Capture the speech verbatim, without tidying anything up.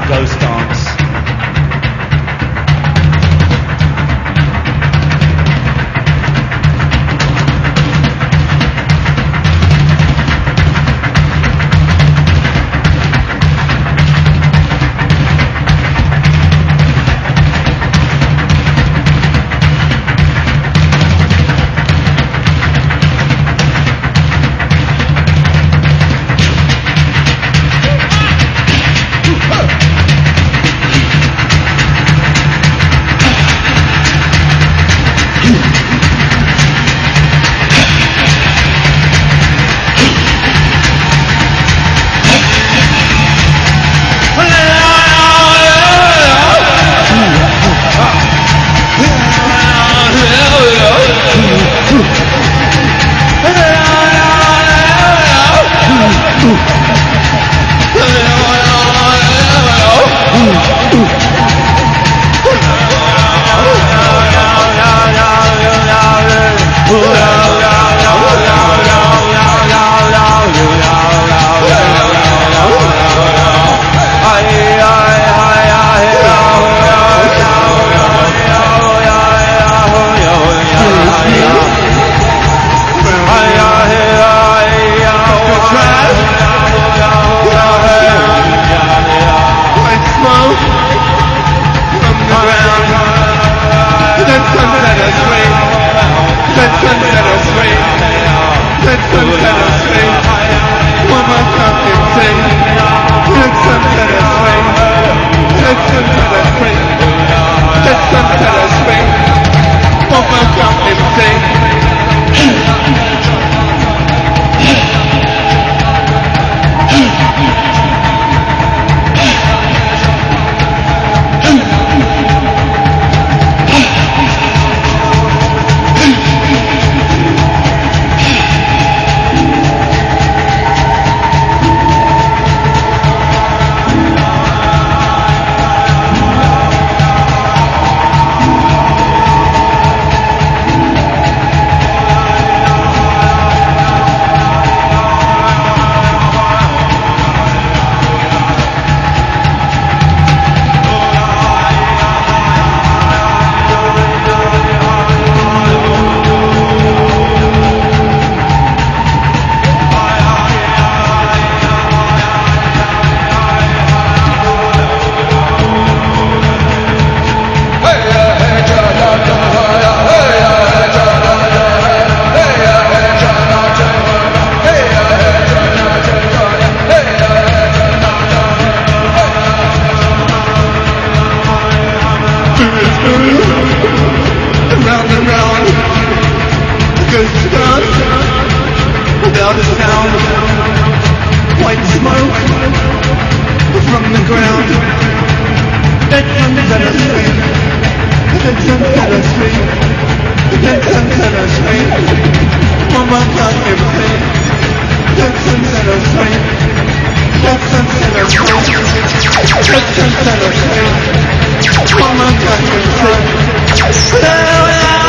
Ghost Dance. Round and round, goes down, without a sound. White smoke from the ground. That sunset us free. That sunset us free. That sunset us free. Mama got everything. That sunset us free. That sunset us free. That sunset us free. Mama got everything.